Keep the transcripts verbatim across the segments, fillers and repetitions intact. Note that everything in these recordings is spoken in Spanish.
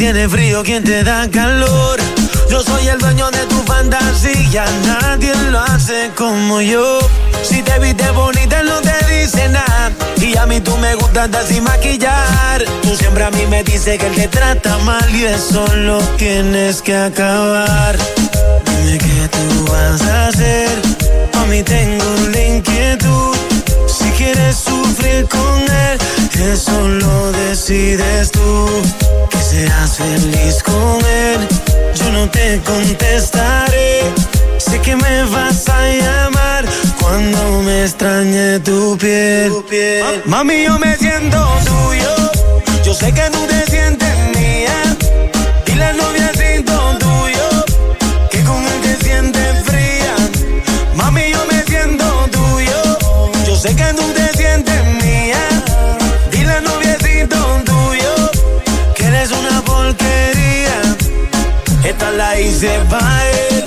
tiene frío, ¿quién te da calor? Yo soy el dueño de tu fantasía, nadie lo hace como yo. Si te viste bonita no te dice nada, y a mí tú me gustas hasta sin maquillar. Tú siempre a mí me dices que él te trata mal y eso lo tienes que acabar. Dime qué tú vas a hacer, a mí tengo la inquietud. Si quieres sufrir con él, eso lo decides tú. Que seas feliz con él, yo no te contestaré. Sé que me vas a llamar cuando me extrañe tu piel. tu piel. Mami, yo me siento tuyo, yo sé que tú te sientes mía. Dile al noviecito tuyo que con él te sientes fría. Mami, yo me siento tuyo, yo sé que tú te sientes mía. Dile al noviecito tuyo que eres una porquería. Esta la hice pa' él.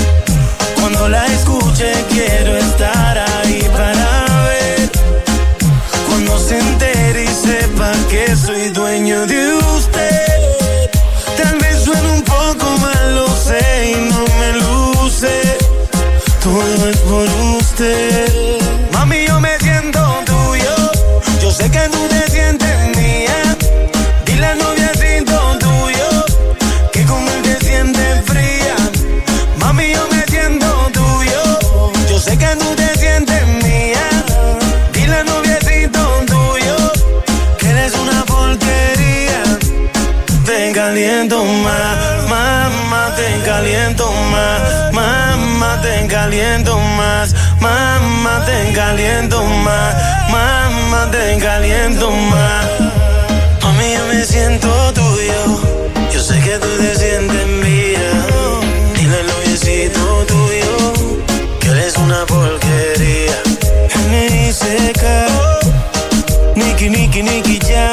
Cuando la escuche quiero estar ahí para ver. Cuando se entere y sepa que soy dueño de usted. Tal vez suene un poco mal, lo sé, y no me luce. Todo es por usted. Mami, yo me siento tuyo, yo sé que tú te sientes mía. Dile al noviecito tuyo que con él te sientes fría. Mami, yo me siento tuyo, yo sé que tú te sientes mía. Dile al noviecito tuyo que eres una porquería. Te caliento más, mamá, te caliento más, mamá, te caliento más, mamá, te caliento más, mamá, te caliento más. Mami, yo me siento tuyo, yo sé que tú te sientes mía. Dile al noviecito tuyo que eres una porquería. N I C K, Nicky, Nicky, Nicky Jam,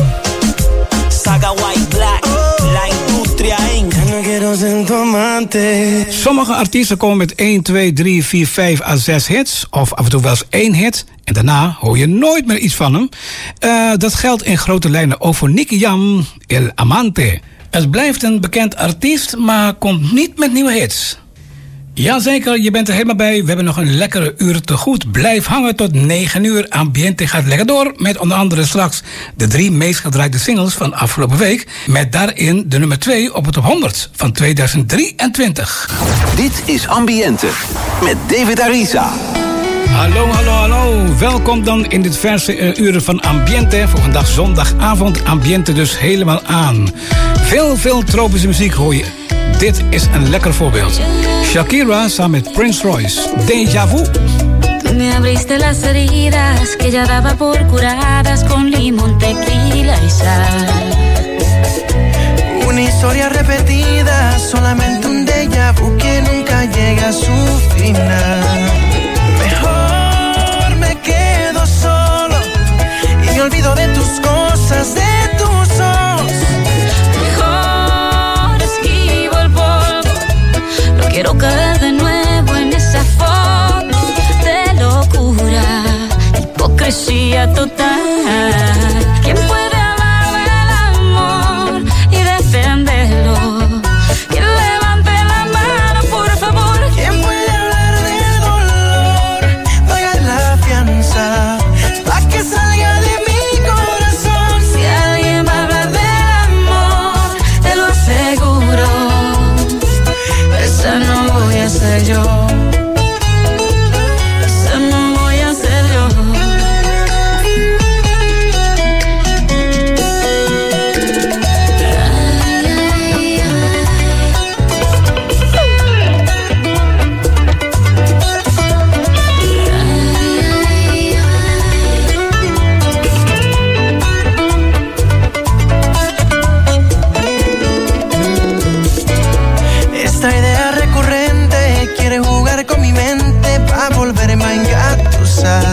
Saga White Black, la industria inc. No quiero ser tu amante. Sommige artiesten komen met één, twee, drie, vier, vijf à zes hits. Of af en toe wel eens één hit. En daarna hoor je nooit meer iets van hem. Uh, dat geldt in grote lijnen ook voor Nicky Jam, El Amante. Het blijft een bekend artiest, maar komt niet met nieuwe hits. Jazeker, je bent er helemaal bij. We hebben nog een lekkere uur te goed. Blijf hangen tot negen uur. Ambiente gaat lekker door. Met onder andere straks de drie meest gedraaide singles van afgelopen week. Met daarin de nummer twee op het top honderd van tweeduizend drieëntwintig. Dit is Ambiente met David Arisa. Hallo, hallo, hallo. Welkom dan in dit verse uh, uren van Ambiente. Voor vandaag zondagavond. Ambiente dus helemaal aan. Veel, veel tropische muziek hoor je. Dit is een lekker voorbeeld. Shakira samen met Prince Royce. Déjà vu. Tú me abriste las heridas que ya daba por curadas con limón, tequila y sal. Una historia repetida, solamente un déjà vu que nunca llega a su final. Mejor me quedo solo y me olvido de tus cosas, de tus ojos. Mejor esquivo el polvo, no quiero caer de nuevo en esa foto de locura, hipocresía total. ¿Quién puede hablar del amor y defenderlo? ¿Quién levante la mano, por favor? ¿Quién puede hablar del dolor? Paga la fianza pa' que salga de mi corazón. Si alguien va a hablar del amor, te lo aseguro, esa no voy a ser yo. Esa no voy a ser yo. Esta idea recurrente quiere jugar con mi mente pa' volverme a engatusar.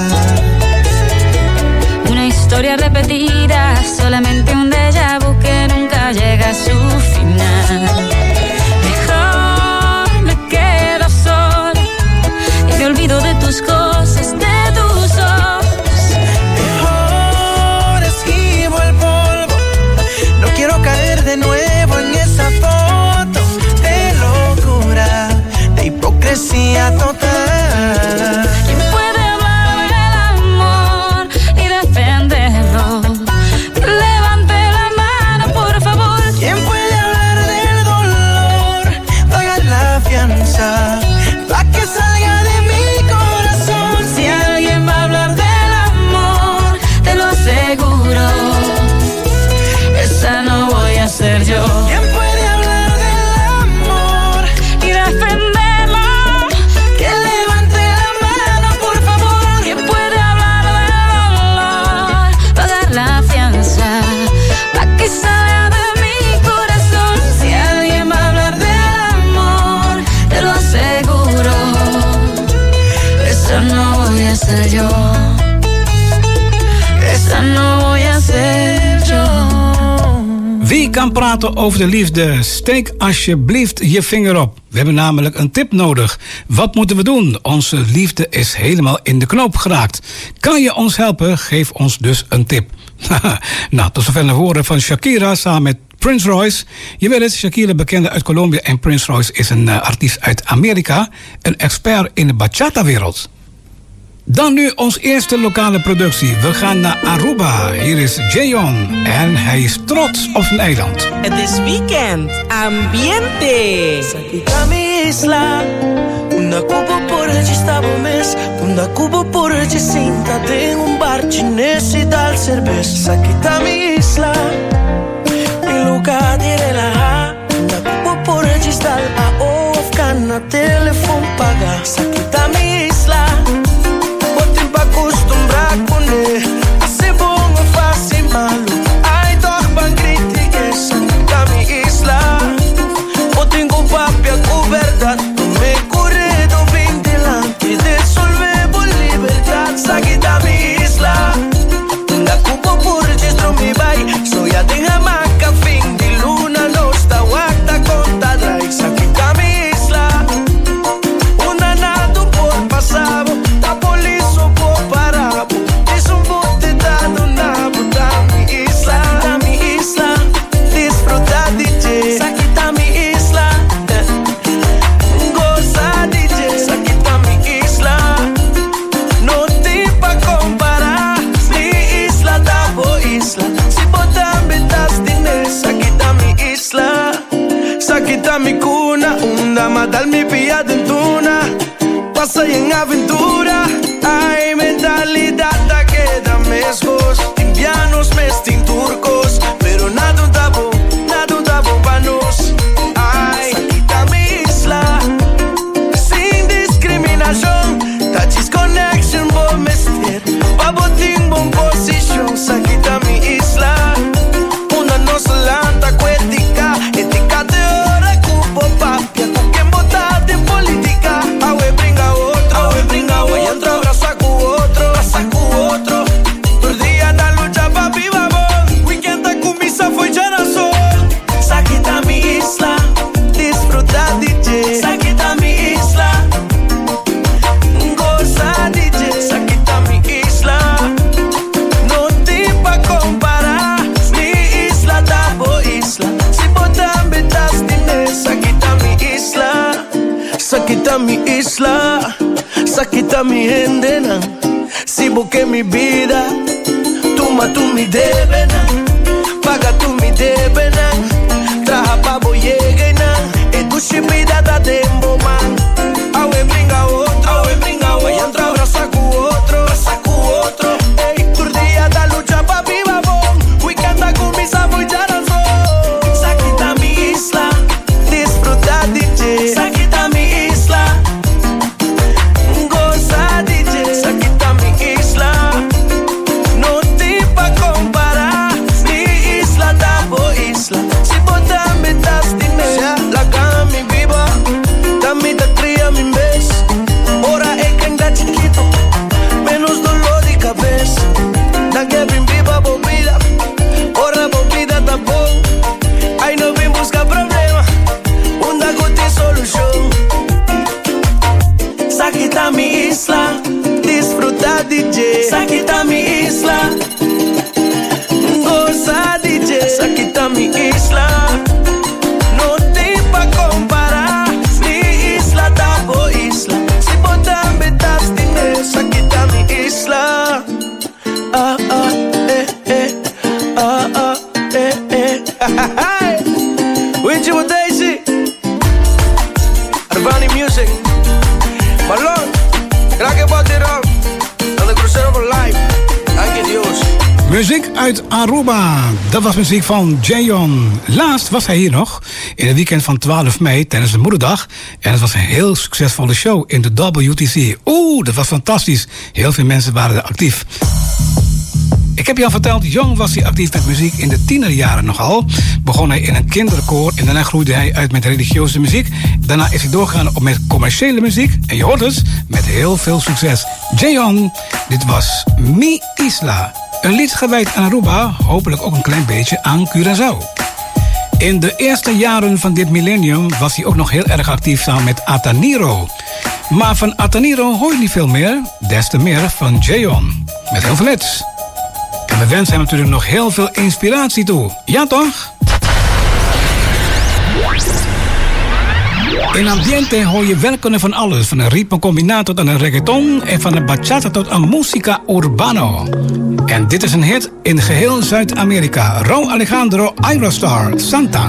Una historia repetida, solamente un déjà vu que nunca llega a su final. Mejor me quedo sola y me olvido de tus cosas, de tus ojos. Mejor esquivo el polvo, no quiero caer de nuevo esa no voy a ser yo. Wie kan praten over de liefde? Steek alsjeblieft je vinger op. We hebben namelijk een tip nodig. Wat moeten we doen? Onze liefde is helemaal in de knoop geraakt. Kan je ons helpen? Geef ons dus een tip. Nou, tot zover naar voren van Shakira samen met Prince Royce. Je weet het, Shakira bekende uit Colombia en Prince Royce is een uh, artiest uit Amerika. Een expert in de bachata-wereld. Dan nu ons eerste lokale productie. We gaan naar Aruba. Hier is Jayon en hij is trots op zijn eiland. Het is weekend. Ambiente. Sakita mi isla. Una cubo por el chistabo mes. Una cubo por el chisinta. Tengo un bar chinés y tal cerveza. Sakita mi isla. Mi lugar de relajar. Una cubo por el chistal. A ofcana telefon paga. Sakita mi isla. Acostumbrar con él, hace bom o fácil malo. Ay, toch van críticas, Sakita mi isla. O tengo papia con verdad, no me corre do bien delante. Desolvemos libertad, Sakita mi isla. La cupo por el chistro mi bay, soy a de Jamaica, fin de luna, no está guata con tadray. Sakita mi isla, una nada por pasado. Sakita mi cuna, una matar mi pilla de tuna. Pasa y en aventura, ay, mentalidad da que da mescos. Indianos, mestin turcos, pero nada un tabú, nada un tabú pa' nos. Ay, Sakita mi isla, sin discriminación. Tachis connection, bon mester, baboting, bon position. Sakita mi isla, una no solanta cuética, ética de hora, cupo papia, con quien votar de política. Awe bringa otro, awe bringa otro, abraza cu otro, abraza cu otro. Por día da lucha pa' viva voz, weekend da kumisa foi geração. Sakita mi isla, disfruta D J. Sakita mi isla, goza D J. Sakita mi isla, no te pa' comparar. Mi isla da bo isla, si botan betas tienes. Sakita mi isla, Sakita mi isla, Sakita mi hendena. Si busqué mi vida, toma tu mi debena, paga tu mi debena. Traja pa' boyegena, e tu shibida da dembo man. Awe bringa otro, awe bringa otro, entra abraza cu otro, abraza cu otro. Ey, por día da lucha pa' viva bon, weekend da kumisa muy jarazo. Sakita mi isla, disfruta D J. Sakita mi isla, goza D J. Sakita mi isla, no te pa' comparar. Mi isla da bo isla, si botan metas tienes. La cama mi viva, dami te cría mi mes. Ora é que ainda chiquito, menos dolor de cabeça. Da que vim viva bobida, ora bobida tá bom. Aí não vim buscar problema, um da tem solução. Sakita mi isla, disfruta D J. Sakita mi isla, goza D J. Sakita mi isla, no te pa' comparar. Mi isla da bo isla, si botan betas tienes. Sakita mi isla, ah ah eh eh, ah ah eh eh. Winchi with Daisy, Urbani Music, Balón, Craque Botirón, de Crucero for Life. Dank je Dios. Muziek uit Aruba. Dat was muziek van Jayon. Laatst was hij hier nog. In het weekend van twaalf mei tijdens de Moederdag. En het was een heel succesvolle show in de W T C. Oeh, dat was fantastisch. Heel veel mensen waren er actief. Ik heb je al verteld, jong was hij actief met muziek in de tienerjaren nogal. Begon hij in een kinderkoor en daarna groeide hij uit met religieuze muziek. Daarna is hij doorgegaan op met commerciële muziek. En je hoort het, met heel veel succes. Jayon, dit was Mi Isla. Een lied gewijd aan Aruba, hopelijk ook een klein beetje aan Curaçao. In de eerste jaren van dit millennium was hij ook nog heel erg actief samen met Ataniro. Maar van Ataniro hoor je niet veel meer, des te meer van Jayon. Met heel veel hits. En we wensen hem natuurlijk nog heel veel inspiratie toe. Ja toch? In Ambiente hoor je welke van alles. Van een ritme combinaat tot aan een reggaeton. En van een bachata tot aan musica urbano. En dit is een hit in geheel Zuid-Amerika. Raúl Alejandro, Aerostar, Santa.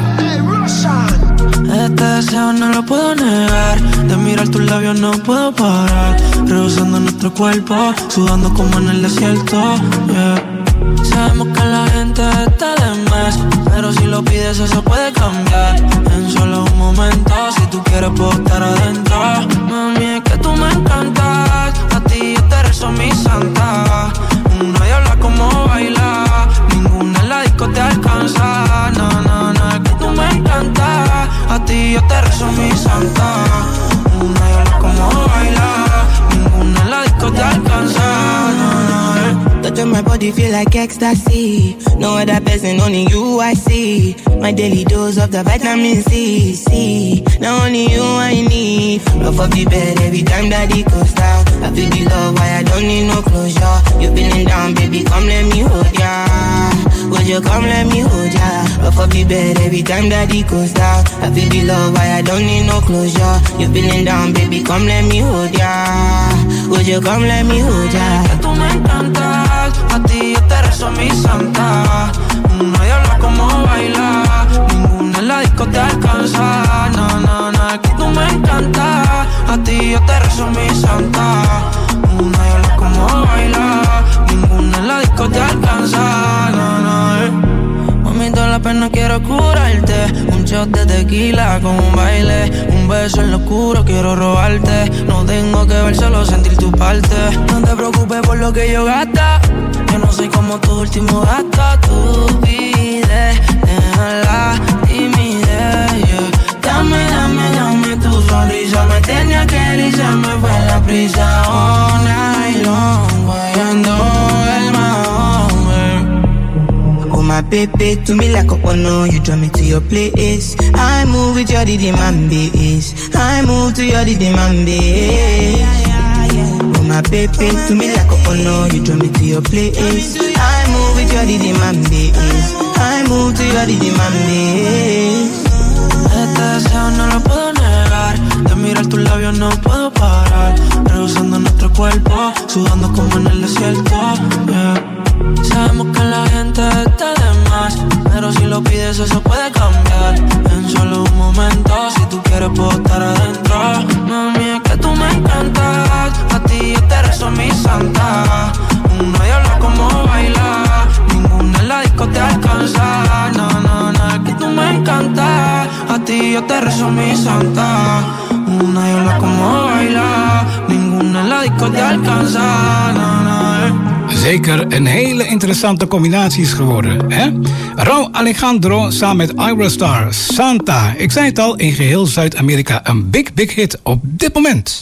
Este deseo no lo puedo negar. De mirar tus labios no puedo parar. Rehusando nuestro cuerpo, sudando como en el desierto. Yeah. Sabemos que la gente está de más, pero si lo pides eso puede cambiar. En solo un momento, si tú quieres puedo estar adentro. Mami, es que tú me encantas. A ti yo te rezo mi santa. Nadie habla como baila, ninguna en la disco te alcanza. No, no, no, es que tú me encantas. A ti yo te rezo mi santa. Nadie habla como baila, ninguna en la disco te alcanza. No, no, eh. Touch my body feel like ecstasy. No other person, only you I see. My daily dose of the vitamin C. C. Now only you I need. Love of the bed every time that it goes down. I feel the love, why I don't need no closure. You feeling down, baby, come let me hold ya. Would you come let me hold ya? Love of the bed every time that it goes down. I feel the love, why I don't need no closure. You feeling down, baby, come let me hold ya. Would you come let me hold ya? Que tú me encantas, a ti yo te rezo mi santa. Nadie habla como baila, ninguna en la disco te alcanza. No, no, no, es que tú me encantas, a ti yo te rezo mi santa. Nadie habla como baila, ninguna en la disco te alcanza. No, no, eh. Mami, toda la pena quiero curarte. Un shot de tequila con un baile. Un beso en lo oscuro quiero robarte. No tengo que ver, solo sentir tu parte. No te preocupes por lo que yo gasta. Yo no soy como tu último gasto. Tu pide, déjala timidez, yeah. Dame, dame, dame tu sonrisa. Me tenía que ir, se me fue la prisa. All night long, guayando el mahón. Oh my baby, to me like a ono. You draw me to your place. I move with your diddy man bass. I move to your diddy man bass. Oh my baby, to me like a ono. You draw me to your place. I move with your diddy man bass. I move to your diddy man bass. Este deseo no lo puedo negar. De mirar tus labios no puedo parar. Rehusando nuestro cuerpo, sudando como en el desierto. Yeah. Sabemos que la gente está de más, pero si lo pides eso puede cambiar. En solo un momento, si tú quieres puedo estar adentro. Mami, es que tú me encantas. A ti yo te rezo mi santa. Nadie habla como baila, ninguna en la disco te alcanza. No, no, no, es que tú me encantas. A ti yo te rezo mi santa. Nadie habla como baila, ninguna en la disco te alcanza. No, no, eh. Zeker een hele interessante combinatie is geworden, hè? Raúl Alejandro samen met Aerostar, Santa. Ik zei het al, in geheel Zuid-Amerika een big, big hit op dit moment.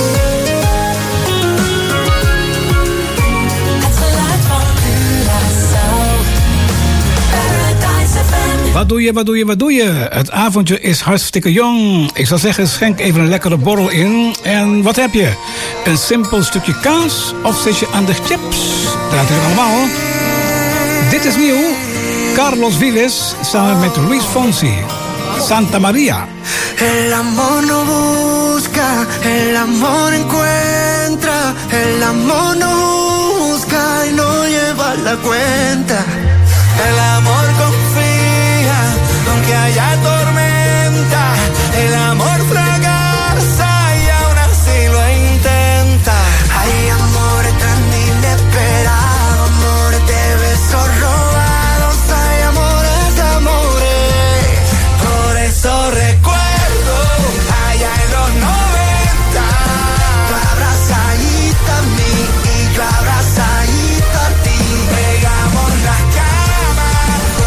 Wat doe je, wat doe je, wat doe je? Het avondje is hartstikke jong. Ik zou zeggen, schenk even een lekkere borrel in. En wat heb je? Een simpel stukje kaas of zit je aan de chips? Dat natuurlijk allemaal. Dit is nieuw. Carlos Vives samen met Luis Fonsi. Santa Maria. El amor no busca, el amor encuentra. El amor no busca y no lleva la cuenta. El amor confía, aunque haya tormenta. El amor fracasa y aún así lo intenta. Hay amores tan inesperados, amores de besos robados. Hay amores, amores. Por eso recuerdo allá en los noventa. Tu abrazadito a mí y yo abrazadito a ti. Pegamos la cama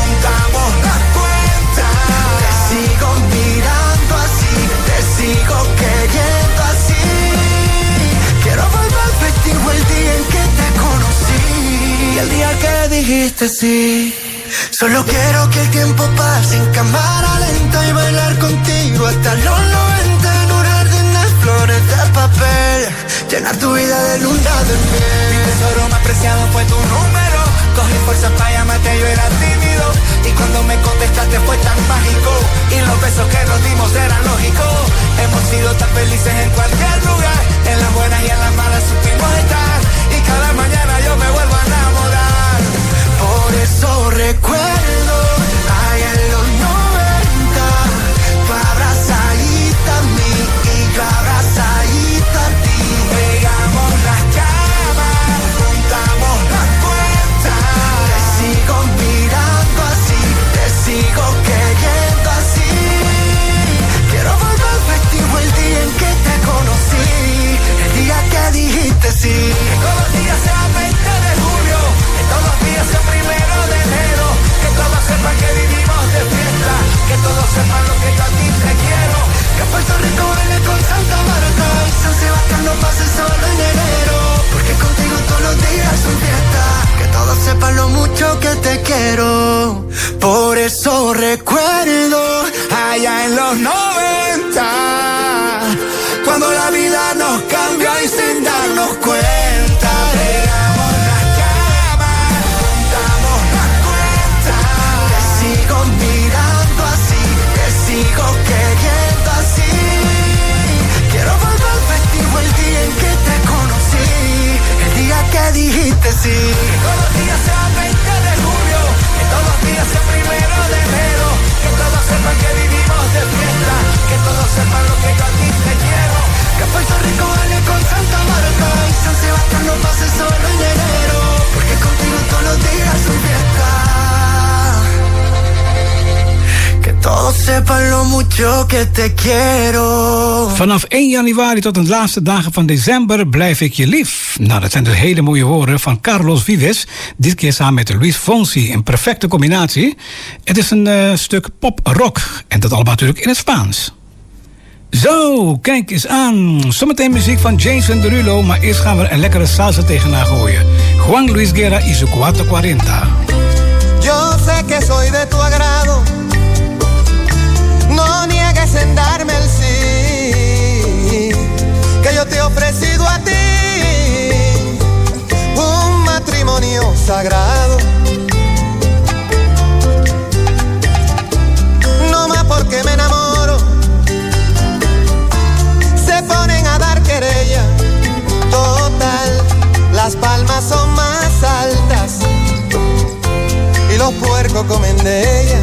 dijiste sí. Solo quiero que el tiempo pase en cámara lenta y bailar contigo hasta los noventa en un jardín de flores de papel, llenar tu vida de luna de miel. Mi tesoro más preciado fue tu número, cogí fuerzas para llamarte, yo era tímido y cuando me contestaste fue tan mágico y los besos que nos dimos eran lógicos. Hemos sido tan felices en cualquier lugar, en las buenas y en las malas supimos estar y cada mañana yo me vuelvo a enamorar. Por eso recuerdo allá en los noventa, tu abrazadita a mí y yo abrazadita a ti. Pegamos las camas, juntamos las cuentas. Te sigo mirando así, te sigo queriendo así. Quiero volver festivo el día en que te conocí, el día que dijiste sí. Que todos los días sean veinte de julio, que todos los días sean primero de enero, que todos sepan que vivimos de fiesta, que todos sepan lo que yo a ti te quiero, que Puerto Rico baile con Santa Marta y San Sebastián no pase solo en enero, porque contigo todos los días son fiesta, que todos sepan lo mucho que te quiero. Por eso recuerdo allá en los noventa, cuando la vida nos cambió y sin darnos cuenta. Pegamos las camas, juntamos las cuentas. Te sigo mirando así, te sigo queriendo así. Quiero volver festivo el día en que te conocí, el día que dijiste sí. Que todos los días sean veinte de julio, que todos los días sean primero de enero, que todos sepan que vivimos de fiesta, que todos sepan lo que yo a ti te quiero, que Puerto Rico baile con Santa Marta y San Sebastián no pase solo en enero, porque contigo todos los días son fiesta, que todos sepan lo mucho que te quiero. Vanaf één januari tot de laatste dagen van december blijf ik je lief. Nou, dat zijn dus hele mooie woorden van Carlos Vives. Dit keer samen met Luis Fonsi. Een perfecte combinatie. Het is een uh, stuk pop-rock. En dat allemaal natuurlijk in het Spaans. Zo, kijk eens aan. Zometeen muziek van Jason Derulo. Maar eerst gaan we een lekkere salsa tegenaan gooien. Juan Luis Guerra y su cuatrocientos veertig. Yo sé que soy de tu agrado. No niegues en darme el sí, que yo te he ofrecido a ti un matrimonio sagrado. No más porque me enamoro, se ponen a dar querella. Total, las palmas son más altas y los puercos comen de ella.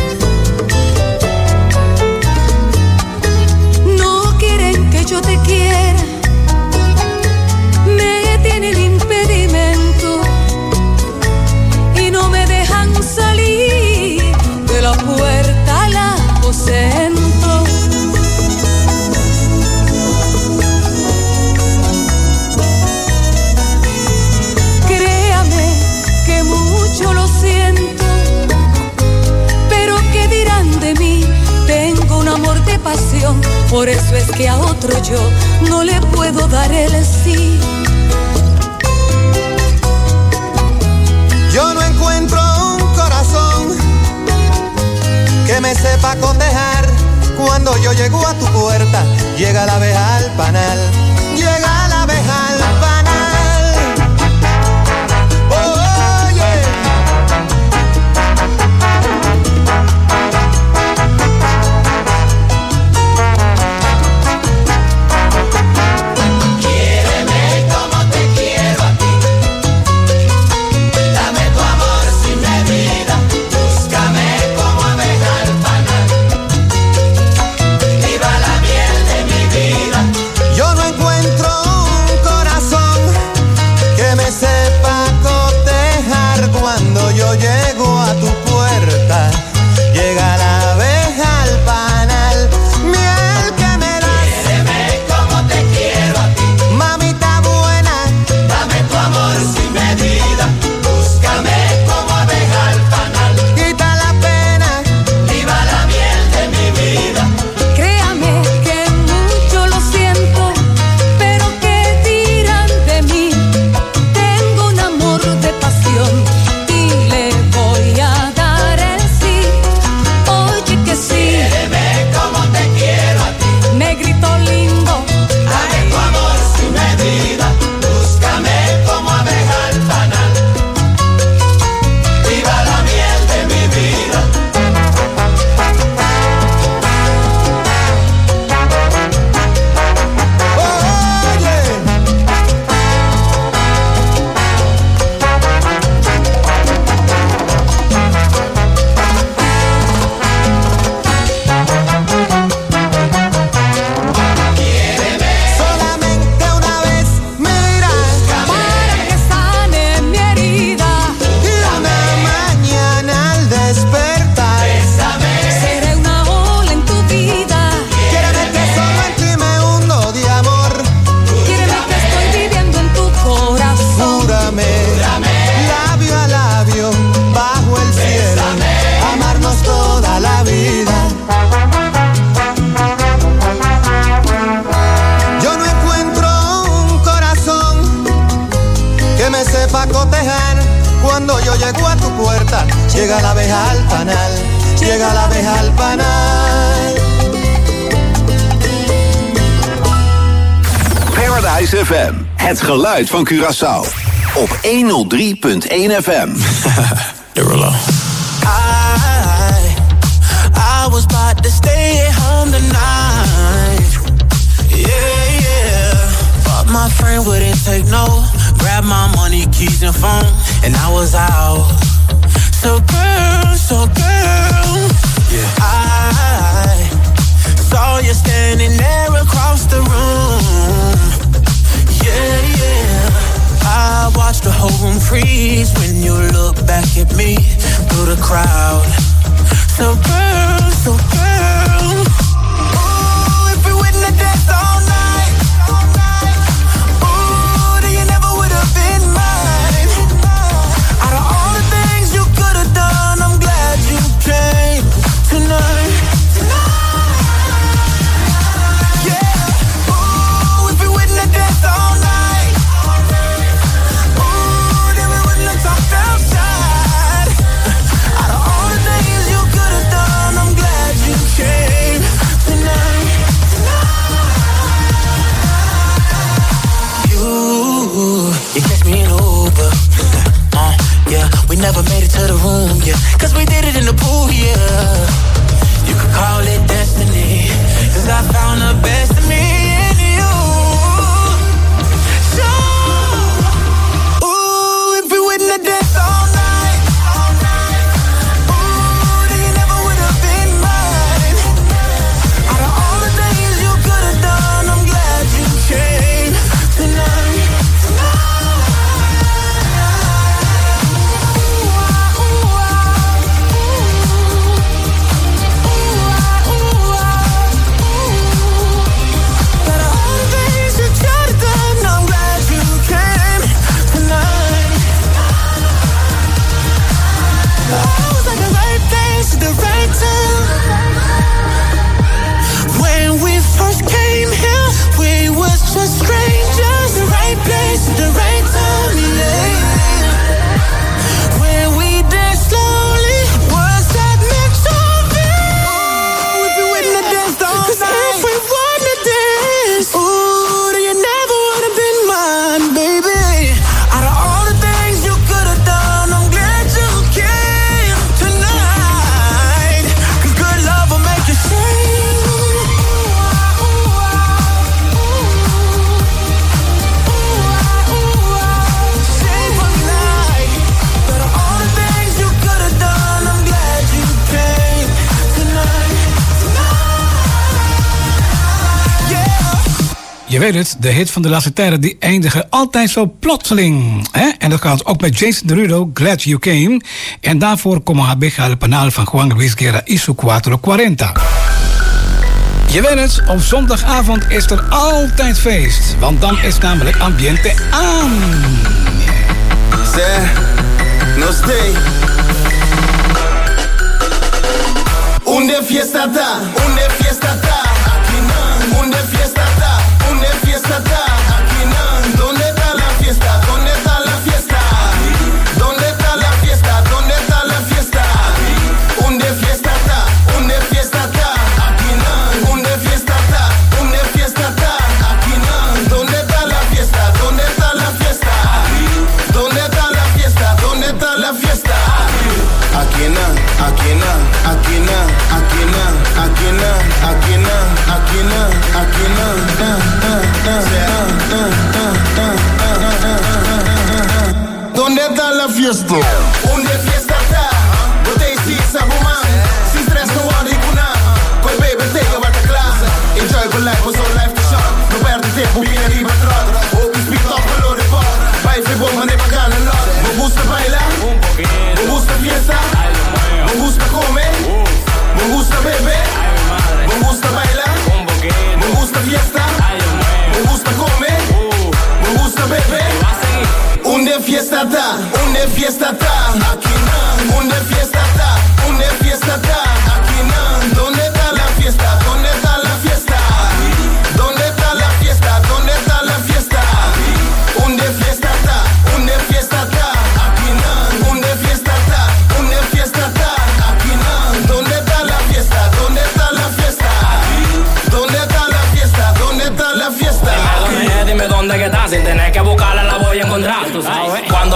Yo te quiera, me tienen impedimento y no me dejan salir de la puerta al aposento. Créame que mucho lo siento, pero ¿qué dirán de mí? Tengo un amor de pasión, por eso es que a otro yo no le puedo dar el sí. Yo no encuentro un corazón que me sepa cotejar. Cuando yo llego a tu puerta, llega la abeja al panal, llega la abeja al panal. Yo no encuentro me sepa cotejar cuando yo llego a tu puerta. Llega la abeja al panal, llega la abeja al panal. Paradise F M, het geluid van Curaçao. Op honderddrie punt één F M. Derulo. I, I was about to stay at home tonight. Yeah, yeah. But my friend wouldn't take no. Grab my money, keys and phone, and I was out. So girl, so girl, yeah. I saw you standing there across the room. Yeah, yeah. I watched the whole room freeze when you look back at me through the crowd. So girl, so girl, ooh, if we wouldn't have danced all night, ooh, then you never would have been mine. Out of all the things you could have done, I'm glad you came tonight. Yeah, ooh, if we wouldn't have danced all night, ooh, then we wouldn't have talked outside. Out of all the things you could have done, I'm glad you came tonight. You, you catch me in Uber. Uh, yeah, we never made it to the room, yeah. Cause we did it in the pool, yeah. You could call it destiny. Cause I found the best of me in you. So, ooh, if we wouldn't have danced all night, ooh, then you never would have been mine. Out of all the things you could have done, I'm glad you came tonight. The right time. When we first came here, we was just strangers. The right place at the right time, yeah. When we danced slowly, was that meant to be? Ooh, if you wouldn't have danced all night, 'cause if we wouldn't have danced, ooh, then you never would have been mine, baby. Out of all the things you could have done, I'm glad you came tonight. Make you sing. Sing for me night. But of all the things you could have done, I'm glad you came tonight. Yeah. Je weet het, de hit van de laatste tijden die eindigen altijd zo plotseling. Hè? En dat gaat ook met Jason Derulo, Glad You Came. En daarvoor como abeja al panal van Juan Luis Guerra y su cuatro cuarenta. Je weet het, op zondagavond is er altijd feest. Want dan is namelijk ambiente aan. Sé, no stay. Unde fiesta da, unde fiesta da. Aquí no. Unde fiesta da, unde fiesta da. Aquí no. ¿Dónde está la fiesta? ¿Dónde está la fiesta? ¿Dónde está la fiesta? ¿Dónde está la fiesta? Unde fiesta da, unde fiesta da. Aquí no. Unde fiesta da, unde fiesta da. Aquí no. ¿Dónde está la fiesta? ¿Dónde está la fiesta? ¿Dónde está la fiesta? ¿Dónde está la fiesta? Aquí no, aquí no, aquí no, aquí no, aquí no, aquí no, aquí no, aquí no, ¿dónde está la fiesta? Unde fiesta está? Botei si sabuma, si stress no word ikuna. Koi baby take wat de klas. Enjoy your life, was on life to shot. No perde tempo, viene arriba trot. Ook is beat op color de pot. Bij veel bommen ne pagano lot. Me gusta bailar, me gusta fiesta. Me gusta comer, me gusta beber, me gusta bailar, me gusta fiesta, me gusta comer, me gusta beber. Unde fiesta está, unde fiesta está, aquí no. Unde fiesta está, unde fiesta está, aquí no. ¿Dónde está la fiesta? ¿Dónde está la fiesta? ¿Dónde está la fiesta? ¿Dónde está la fiesta? Unde fiesta está, unde fiesta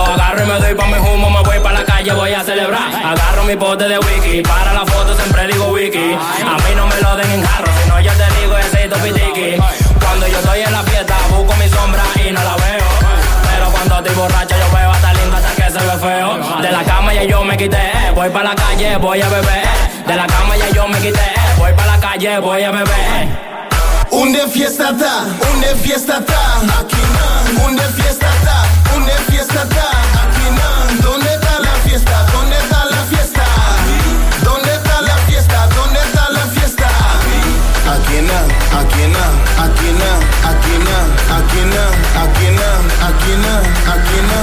Agarro y me doy pa' mi humo, me voy pa' la calle, voy a celebrar. Agarro mi pote de wiki, para la foto siempre digo wiki. A mí no me lo den en jarro, si no yo te digo ese topitiki. Cuando yo estoy en la fiesta, busco mi sombra y no la veo. Pero cuando estoy borracho, yo veo hasta linda hasta que se ve feo. De la cama ya yo me quité, voy pa' la calle, voy a beber. De la cama ya yo me quité, voy pa' la calle, voy a beber. Un de fiesta ta, un de fiesta ta, aquí no. Un de fiesta ta, un de fiesta ta, aquí no. ¿Dónde está la fiesta? ¿Dónde está la fiesta? ¿Dónde está la fiesta? ¿Dónde está la fiesta? Aquí no, aquí no, aquí no, aquí no, aquí no, aquí no, aquí no, aquí no.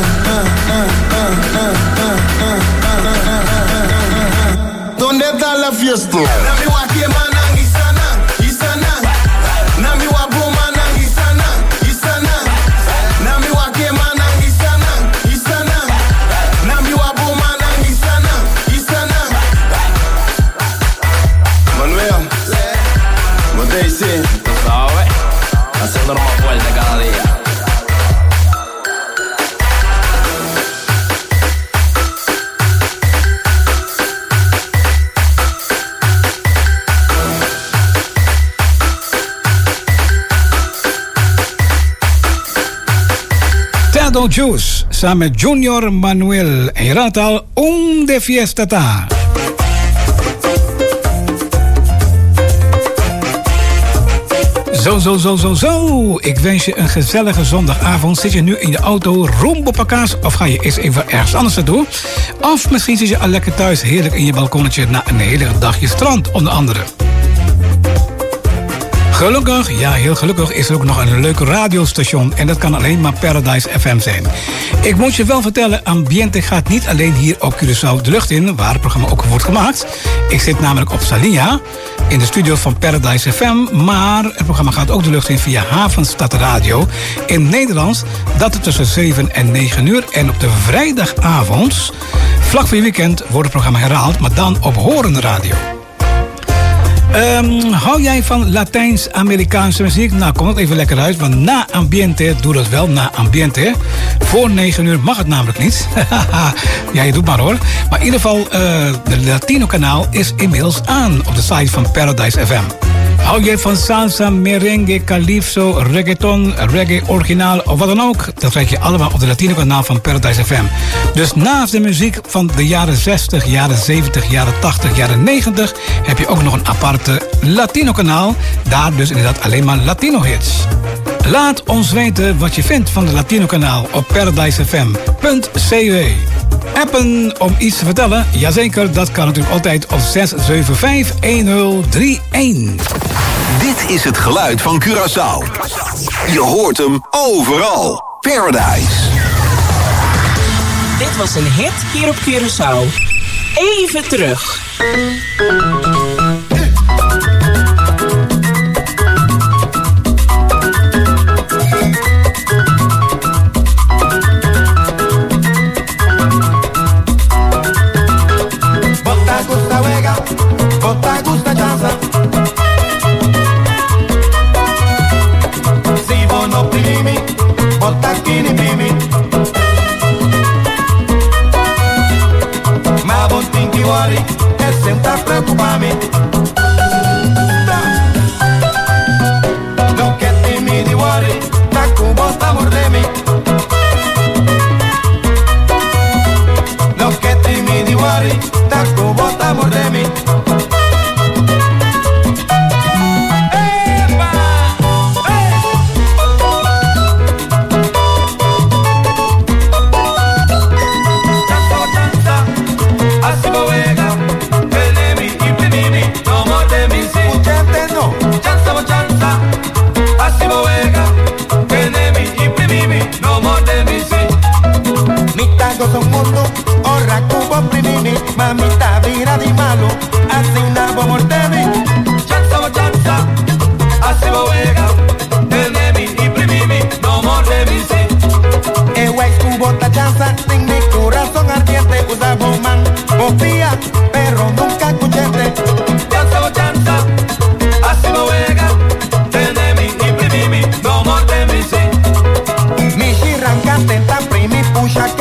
¿Dónde está la fiesta? Haciéndonos más fuerte cada día. Tado Juice samen met Junior Manuel en je raadt al Un de Fiesta Ta. Zo, zo, zo, zo, zo. Ik wens je een gezellige zondagavond. Zit je nu in de auto, roem op elkaar, of ga je eerst even ergens anders naartoe? Of misschien zit je al lekker thuis, heerlijk in je balkonnetje na een hele dagje strand, onder andere. Gelukkig, ja heel gelukkig, is er ook nog een leuk radiostation. En dat kan alleen maar Paradise F M zijn. Ik moet je wel vertellen, Ambiente gaat niet alleen hier op Curaçao de lucht in, waar het programma ook wordt gemaakt. Ik zit namelijk op Salinha, in de studio van Paradise F M. Maar het programma gaat ook de lucht in via Havenstad Radio. In Nederlands, dat er tussen zeven en negen uur. En op de vrijdagavond, vlak voor je weekend, wordt het programma herhaald, maar dan op Horen Radio. Um, hou jij van Latijns-Amerikaanse muziek? Nou, kom het even lekker uit, want na Ambiente, doe dat wel na Ambiente. Voor negen uur mag het namelijk niet. Ja, je doet maar hoor. Maar in ieder geval, uh, de Latino-kanaal is inmiddels aan op de site van Paradise F M. Hou je van salsa, merengue, calypso, reggaeton, reggae originaal of wat dan ook? Dat krijg je allemaal op de Latino-kanaal van Paradise F M. Dus naast de muziek van de jaren zestig, jaren zeventig, jaren tachtig, jaren negentig... heb je ook nog een aparte Latino-kanaal. Daar dus inderdaad alleen maar Latino-hits. Laat ons weten wat je vindt van de Latino-kanaal op paradise f m punt c w. Appen om iets te vertellen? Jazeker, dat kan natuurlijk altijd op zes zeven vijf een nul drie een. Dit is het geluid van Curaçao. Je hoort hem overal. Paradise. Dit was een hit hier op Curaçao. Even terug. Bota gusta chanza. Si vos no primi, bota kini mimi. Ma vos tinki wari, e senta preoccupami. Lo che ti mi di wari, ta cubo sta mordemi. Lo che ti mi di wari, ta cubo sta mordemi. Son mundo, ora cubo primini, mamita vira di malo, así nabo mordemi. Chanza o chanza, así boega, tenemi y primimi, no mordemi si. E guay cubo ta chanza, sin mi corazón ardiente, usa boman, bofía, pero nunca cuchete. Chanza o chanza, así boega, tenemi y primimi, no mordemi si. Mi shirrancante, tan primi, pusha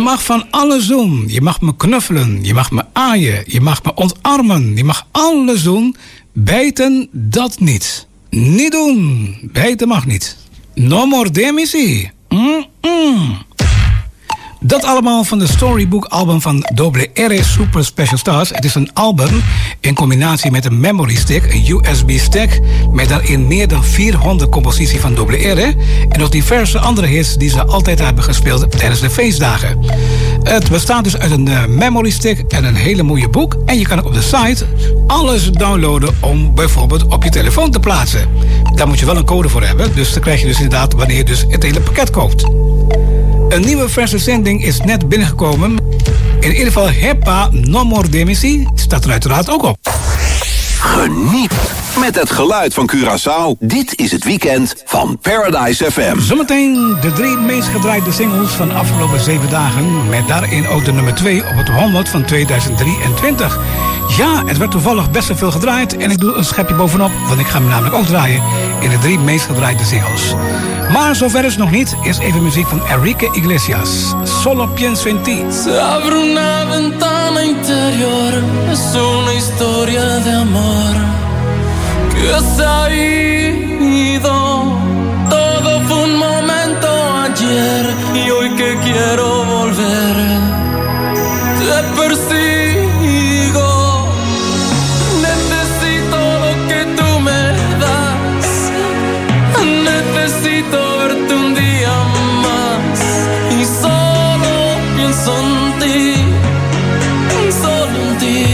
mag van alles doen. Je mag me knuffelen, je mag me aaien, je mag me ontarmen. Je mag alles doen. Bijten, dat niet. Niet doen. Bijten mag niet. No more demisi. Mm-mm. Dat allemaal van de Storybook-album van Double R Super Special Stars. Het is een album in combinatie met een memory stick, een U S B-stick, met daarin meer dan vierhonderd composities van Double R. En nog diverse andere hits die ze altijd hebben gespeeld tijdens de feestdagen. Het bestaat dus uit een uh, memory stick en een hele mooie boek. En je kan ook op de site alles downloaden om bijvoorbeeld op je telefoon te plaatsen. Daar moet je wel een code voor hebben, dus dan krijg je dus inderdaad wanneer je dus het hele pakket koopt. Een nieuwe verse zending is net binnengekomen. In ieder geval Heppa No More Demisi staat er uiteraard ook op. Geniet met het geluid van Curaçao. Dit is het weekend van Paradise F M. Zometeen de drie meest gedraaide singles van de afgelopen zeven dagen. Met daarin ook de nummer twee op het honderd van tweeduizend drieëntwintig. Ja, het werd toevallig best wel veel gedraaid. En ik doe een schepje bovenop, want ik ga hem namelijk ook draaien in de drie meest gedraaide singles. Maar zover is het nog niet. Eerst even muziek van Enrique Iglesias. Solo pienso en ti. Se abre una ventana interior, es una historia de amor que se ha ido. Todo fue un momento ayer y hoy que quiero volver te persigo. Necesito lo que tú me das. Necesito verte un día más y solo pienso en ti, solo en ti.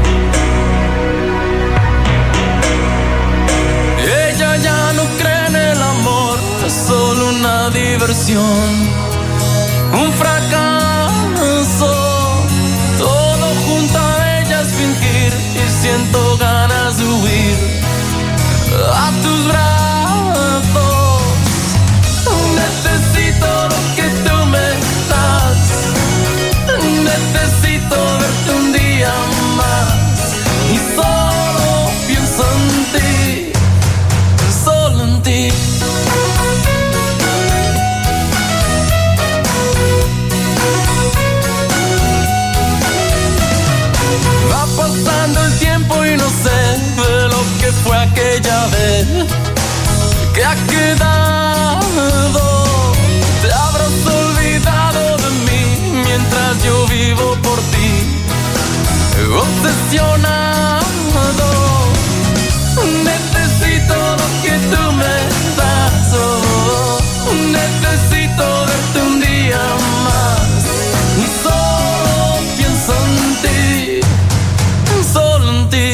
Ella ya no cree en el amor, es solo una diversión, un fracaso. Todo junto a ella es fingir y siento ganas de huir a tus brazos. Necesito lo que tú me das. Necesito verte un día más y solo pienso en ti, solo en ti. Va pasando el tiempo y no sé de lo que fue aquella vez que ha quedado. Te habrás olvidado de mí mientras yo vivo por ti, obsesionado. Necesito lo que tú me das. Oh, necesito verte un día más y solo pienso en ti, solo en ti.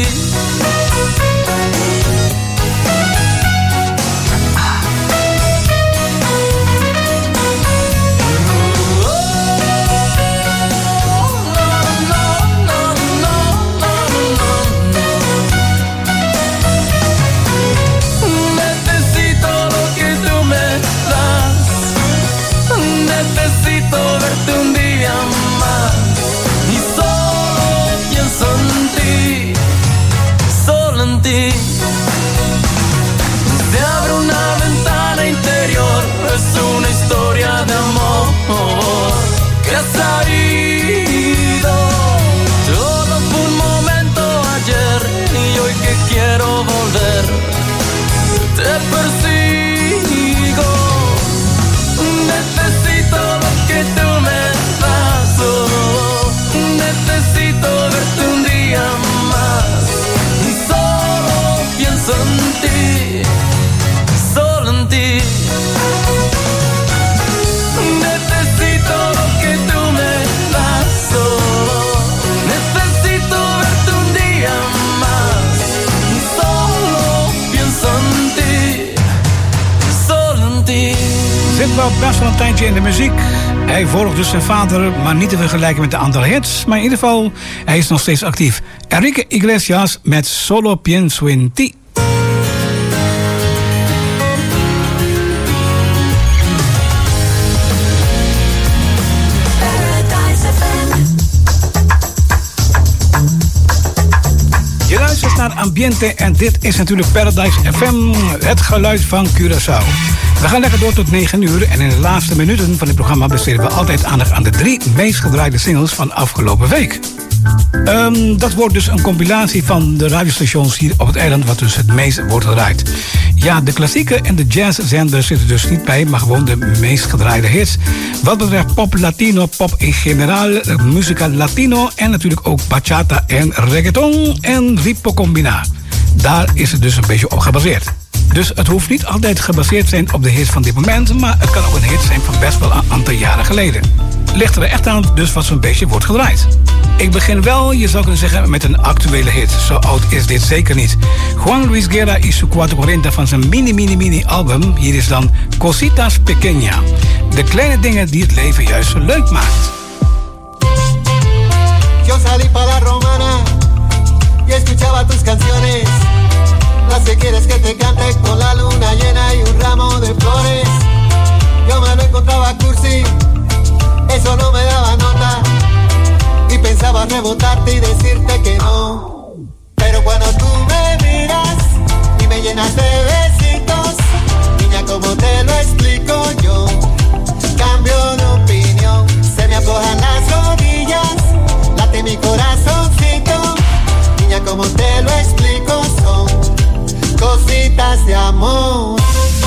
Necesito verte un día más y solo pienso en ti, solo en ti. Se abre una ventana interior, es una historia de amor que se ha ido. Todo fue un momento ayer y hoy que quiero volver te persigo. Necesito lo que tú me das. Oh, necesito verte un día más y solo pienso en ti, solo en ti. Necesito lo que tú me das. Oh, necesito verte un día más y solo pienso en ti, solo en ti. Zit wel best wel een tijdje in de muziek. Hij volgt dus zijn vader, maar niet te vergelijken met de andere hits. Maar in ieder geval, hij is nog steeds actief. Enrique Iglesias met Solo Pienso en Ti. Je luistert naar ambiente en dit is natuurlijk Paradise F M, het geluid van Curaçao. We gaan lekker door tot negen uur en in de laatste minuten van dit programma besteden we altijd aandacht aan de drie meest gedraaide singles van afgelopen week. Um, dat wordt dus een compilatie van de radiostations hier op het eiland wat dus het meest wordt gedraaid. Ja, de klassieke en de jazzzenders zitten dus niet bij, maar gewoon de meest gedraaide hits. Wat betreft pop latino, pop in generaal, musica latino en natuurlijk ook bachata en reggaeton en ripo combina. Daar is het dus een beetje op gebaseerd. Dus het hoeft niet altijd gebaseerd te zijn op de hits van dit moment, maar het kan ook een hit zijn van best wel een aantal jaren geleden. Ligt er echt aan dus wat zo'n beetje wordt gedraaid. Ik begin wel, je zou kunnen zeggen, met een actuele hit. Zo oud is dit zeker niet. Juan Luis Guerra y su cuatrocientos van zijn mini mini mini album. Hier is dan Cositas Pequeña. De kleine dingen die het leven juist zo leuk maakt. Yo salí para la romana y escuchaba tus canciones. Las que quieres que te cante con la luna llena y un ramo de flores. Yo me lo encontraba cursi, eso no me daba nota. Y pensaba rebotarte y decirte que no. Pero cuando tú me miras y me llenas de besitos, niña, ¿cómo te lo explico yo? Cambio de opinión, se me aflojan las rodillas, late mi corazoncito. Niña, ¿cómo te lo explico? Son cositas de amor.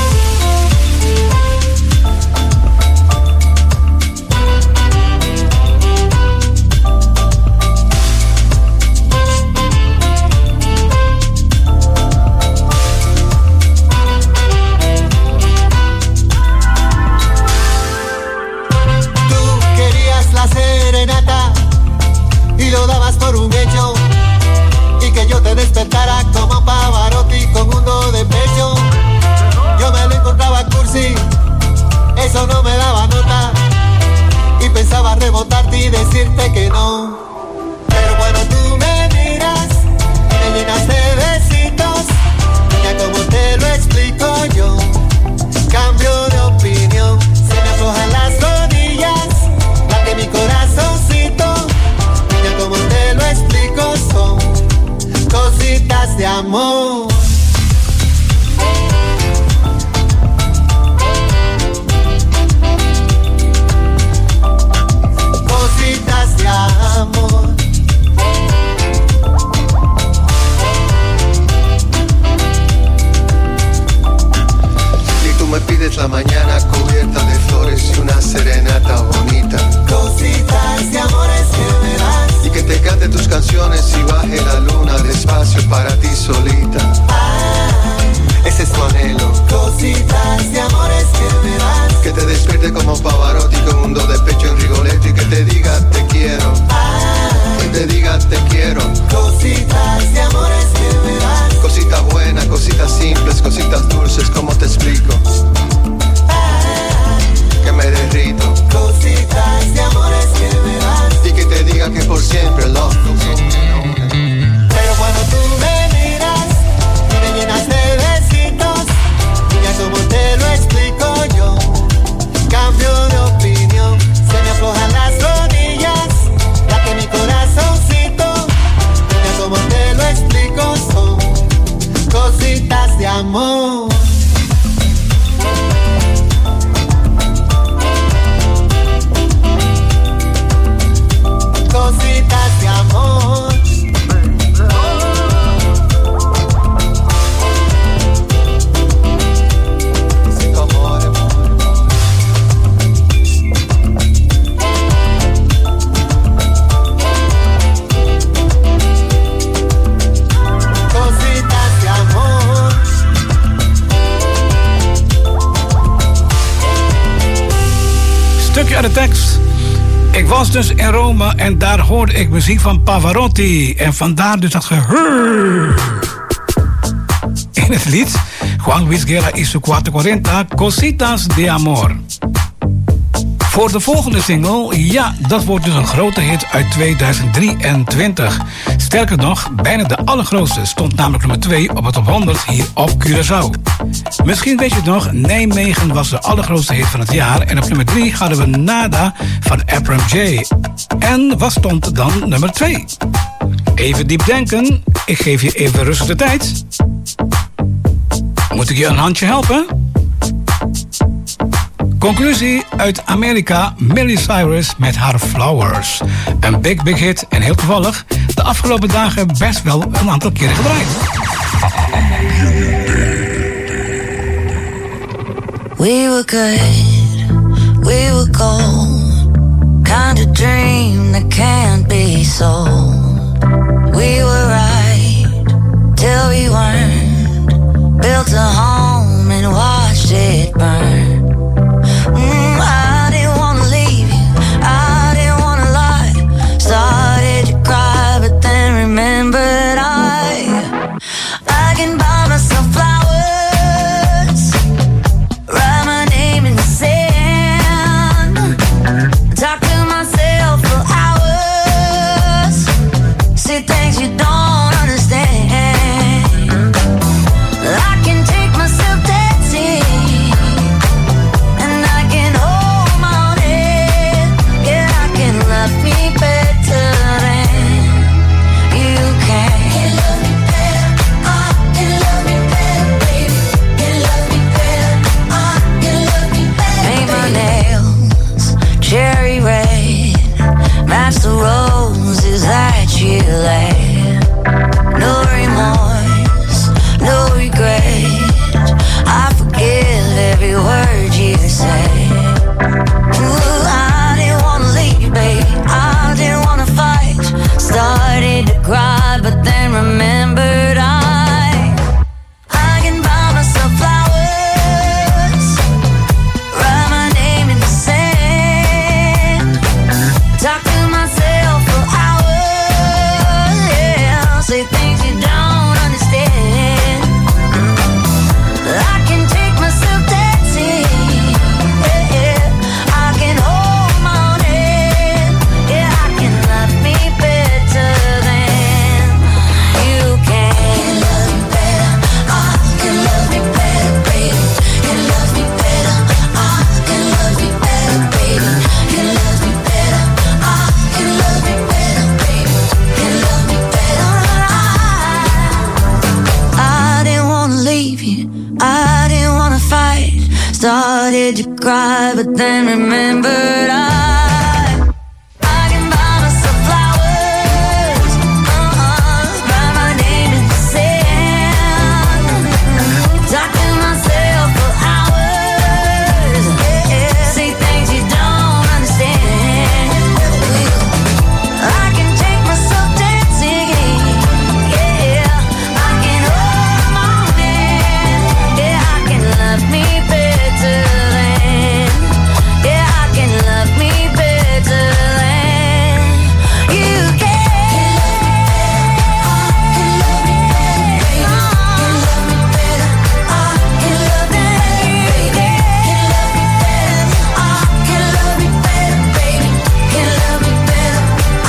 Y lo dabas por un hecho, y que yo te despertara como Pavarotti con un do de pecho. Yo me lo encontraba cursi, eso no me daba nota, y pensaba rebotarte y decirte que no. Pero cuando tú me miras y me llenas de besitos, niña, ¿cómo te lo explico yo? Cambio de opinión, se me aflojan las rodillas, late mi corazoncito. Niña, ¿cómo te lo explico? Son cositas de amor. Cositas de amor. Y tú me pides la mañana cubierta de flores y una serenata bonita. Cositas de amores que me das. Y que te cante tus canciones y baje la luna despacio para ti solita. Ah, ese es tu anhelo. Cositas de amores que me das. Que te despierte como Pavarotti con un do de pecho en Rigoletto y que te diga te quiero. Ah, que te diga te quiero. Cositas de amores que me das. Cositas buenas, cositas simples, cositas dulces, ¿cómo te explico? Ah, que me derrito. Cositas de amores que me das. Y que te diga que por siempre love. Pero cuando tú me miras y me llenas de besitos, niña, ¿cómo te lo explico yo? Cambio de opinión, se me aflojan las rodillas, late mi corazoncito. Niña, ¿cómo te lo explico? Son cositas de amor. Cositas de amor. Siento amor, amor. Cositas de amor. Stukje uit de tekst. Ik was dus in Rome en daar hoorde ik muziek van Pavarotti. En vandaar dus dat geheur. In het lied Juan Luis Guerra y su cuatrocientos Cositas de Amor. Voor de volgende single, ja, dat wordt dus een grote hit uit tweeduizend drieëntwintig. Sterker nog, bijna de allergrootste, stond namelijk nummer twee op het top honderd hier op Curaçao. Misschien weet je het nog, Nijmegen was de allergrootste hit van het jaar. En op nummer drie hadden we Nada van Abram J. En wat stond dan nummer twee? Even diep denken, ik geef je even rustig de tijd. Moet ik je een handje helpen? Conclusie uit Amerika, Miley Cyrus met haar Flowers. Een big, big hit en heel toevallig de afgelopen dagen best wel een aantal keren gedraaid. We were good, we were gold, kind of dream that can't be sold. We were right till we weren't, built a home and watched it burn. Mm, I didn't wanna leave you, I didn't wanna lie. Started to cry, but then remembered I I can buy myself flowers, write my name in the sand, talk to myself for hours, say things you don't understand. I can take myself dancing, cherry red, match the roses that you laid. No remorse, no regret, I forgive every word you say. Ooh, I didn't wanna leave, babe, I didn't wanna fight. Started to cry, but then remembered I I can buy myself flowers, write my name in the sand, talk to myself for hours, yeah, say things you don't understand. I can take myself dancing, yeah, yeah. I can hold my own hand, yeah, I can love me better than you can. Can love me better, I can love me better, baby. Can love me better, I can love me better, baby. Can love me better, I can love me better, baby. Can love me better, I I didn't wanna leave you, I didn't wanna fight. Started to cry, but then remembered I I can buy myself flowers, uh-uh, write my name in the sand, talk to myself for hours, yeah, say things you don't understand. I can take myself dancing, yeah, I can hold my own hand, yeah, I can love me better than, yeah, I can love me better than you can. Can love me better, can love me better, I can love me better, I can love me better, baby, can love me better,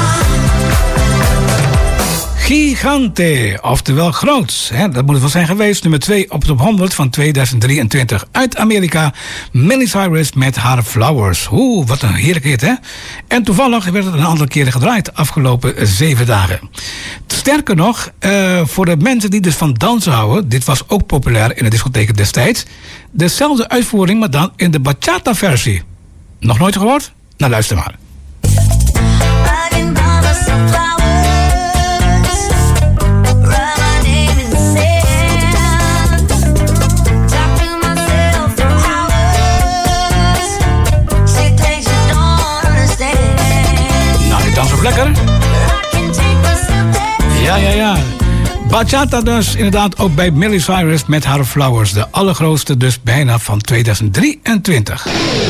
Gigante, oftewel groot. Hè? Dat moet het wel zijn geweest. Nummer twee op de top honderd van tweeduizend drieëntwintig. Uit Amerika, Miley Cyrus met haar Flowers. Oeh, wat een heerlijke hit, hè? En toevallig werd het een aantal keren gedraaid de afgelopen zeven dagen. Sterker nog, uh, voor de mensen die dus van dansen houden, dit was ook populair in de discotheken destijds, dezelfde uitvoering, maar dan in de bachata-versie. Nog nooit gehoord? Nou, luister maar. I can buy myself flowers, write my name in the sand, talk to myself for hours, say things you don't understand. Nou, dit dans ook lekker. I can take myself dancing. Ja, ja, ja. Bachata dus inderdaad ook bij Miley Cyrus met haar Flowers. De allergrootste dus bijna van tweeduizend drieëntwintig.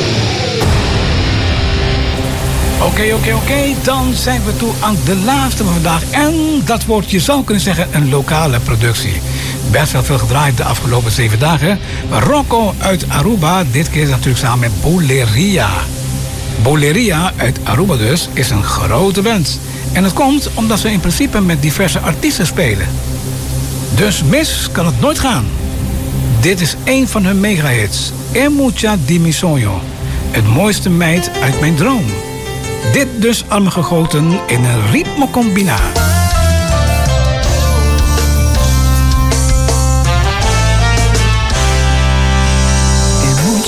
Oké, okay, oké, okay, oké. Okay. Dan zijn we toe aan de laatste van vandaag. En dat wordt, je zou kunnen zeggen, een lokale productie. Best wel veel gedraaid de afgelopen zeven dagen. Rocco uit Aruba, dit keer natuurlijk samen met Boleria. Boleria uit Aruba dus is een grote band. En dat komt omdat ze in principe met diverse artiesten spelen. Dus mis kan het nooit gaan. Dit is één van hun megahits. E mucha di mi sogno. Het mooiste meid uit mijn droom. Dit dus allemaal gegoten in een ritmo combina.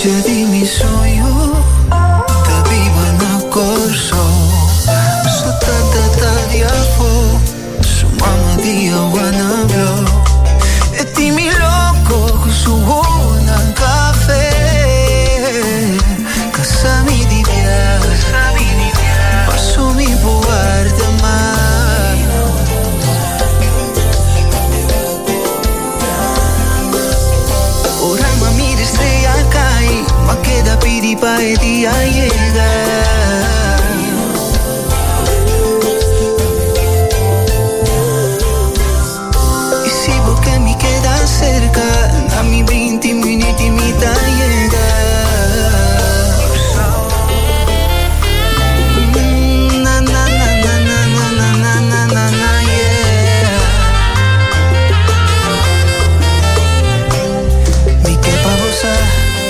Luce di mi sogno, da vivo na corso, sotto da di afo, su mamma di wanna blow, e dimmi loco su un caffè, casa mi di via, passo mi guarda mai. Ora mami estrella cae, ma queda pidi pa e día llegar. Y si vos que me quedas cerca, a mi veinte minutos mi da llegar. Na na na na na na na na na na yeah. Mi que pa gozar,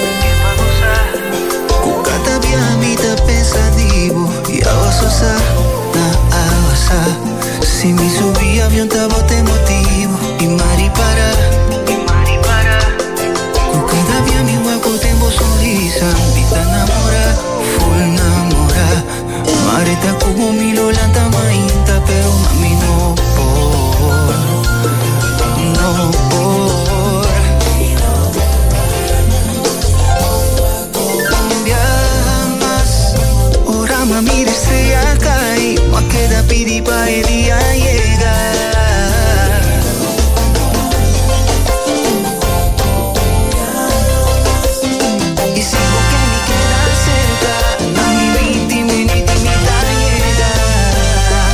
kukata bia mi ta pensativo y abasosa na abasa. Si mi subí avión ta bote motivo y mari para, y mari para. Kukata bia mi guaco tempo sonrisa, mi ta enamora, full enamora. Mari ta como mi lolanta mainta, pero mami no por, no por. Ora mami estrella cae, ma queda pidi pa e día llegar. Y si vos que me quedas cerca, a mi veinte minutos mi da llegar.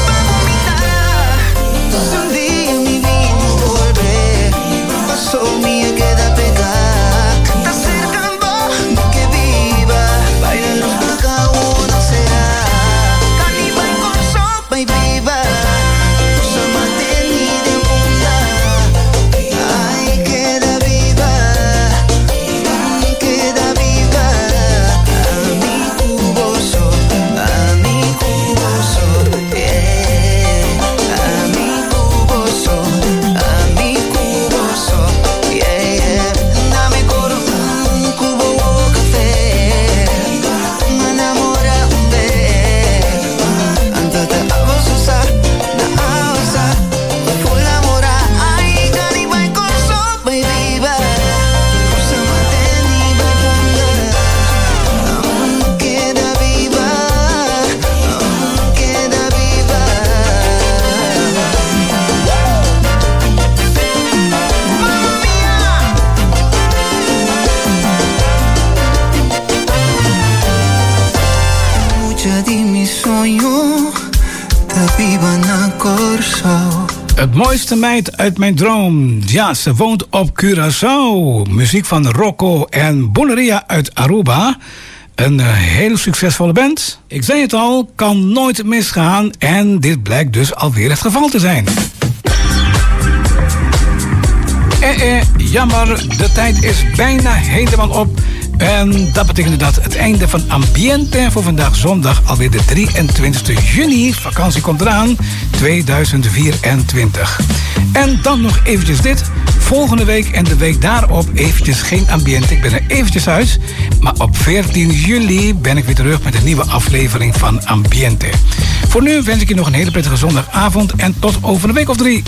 Si un día mi vida volver, paso mía queda pegada. Está cerca vos que viva, baila los blancos uno será. Caliba y con sopa y viva, cosa más ni de punta. Ay, queda viva, queda viva. A mi cuboso, a mi cuboso, yeah. A mi cuboso, a mi cuboso, yeah. Dame coro, un cubo o café, me enamora un vez. Antes de abusa, na abusa, full amor, ay, cariba y con sopa y viva. Cosa más tenida aún queda viva, aún queda viva. Mucha di mi sogno, da viva na corso. Het mooiste meid uit mijn droom. Ja, ze woont op Curaçao. Muziek van Rocco en Boleria uit Aruba. Een uh, hele succesvolle band. Ik zei het al, kan nooit misgaan. En dit blijkt dus alweer het geval te zijn. Eh, eh, jammer, de tijd is bijna helemaal op. En dat betekent dat het einde van Ambiente voor vandaag zondag, alweer de drieëntwintigste juni. Vakantie komt eraan, tweeduizend vierentwintig. En dan nog eventjes dit. Volgende week en de week daarop eventjes geen Ambiente. Ik ben er eventjes uit. Maar op veertien juli ben ik weer terug met een nieuwe aflevering van Ambiente. Voor nu wens ik je nog een hele prettige zondagavond. En tot over een week of drie.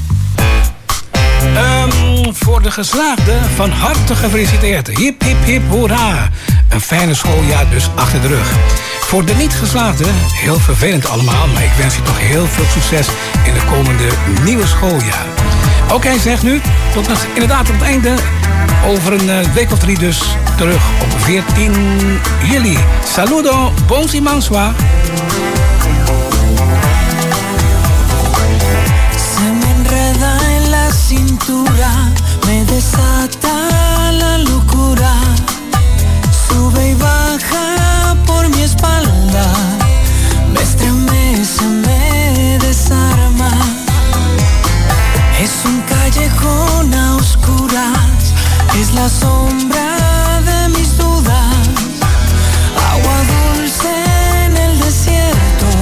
Um, voor de geslaagden van harte gefeliciteerd. Hip, hip, hip, hoera. Een fijne schooljaar dus achter de rug. Voor de niet-geslaagden, heel vervelend allemaal, maar ik wens je toch heel veel succes in het komende nieuwe schooljaar. Oké, okay, zeg nu, tot het, inderdaad op het einde. Over een uh, week of drie dus terug op veertien juli. Saludo, bon dimanche. Cintura me desata la locura, sube y baja por mi espalda, me estremece, me desarma. Es un callejón a oscuras, es la sombra de mis dudas, agua dulce en el desierto,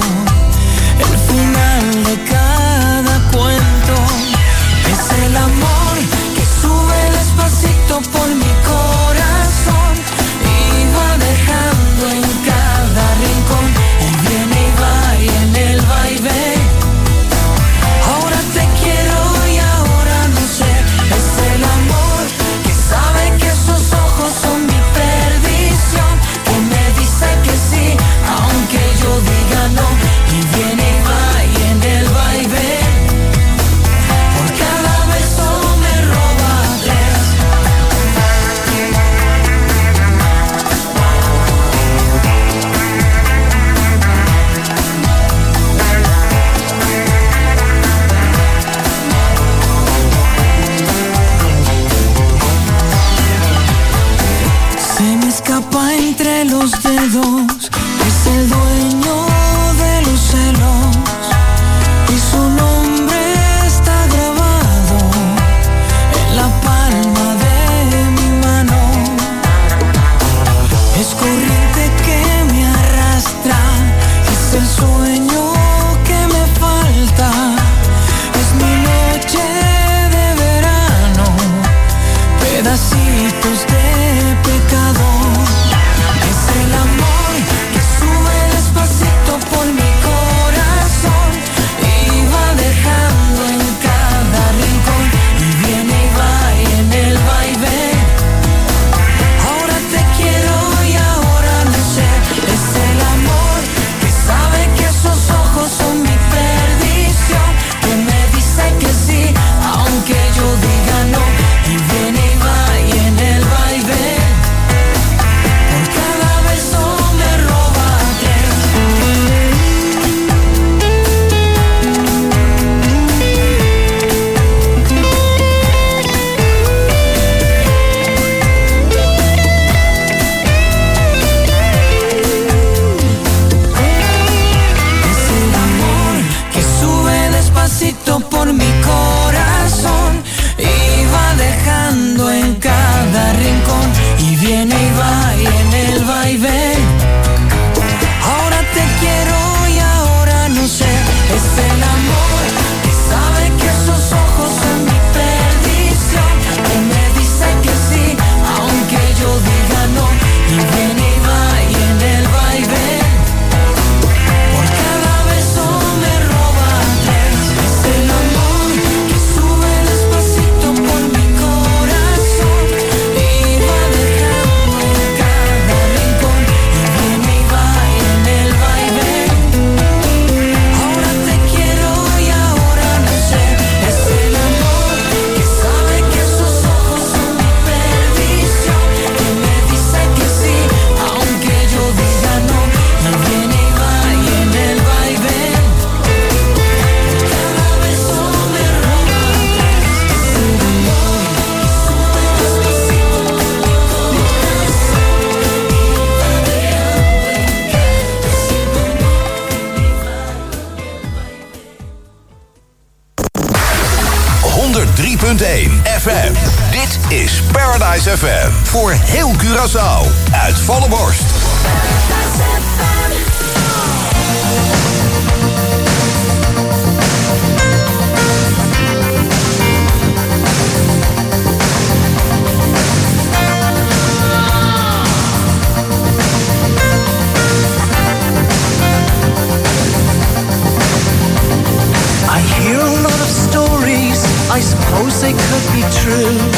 drie punt één F M. Dit is Paradise F M. Voor heel Curaçao. Uit volle borst. I hear a lot of stories, I suppose they could be true.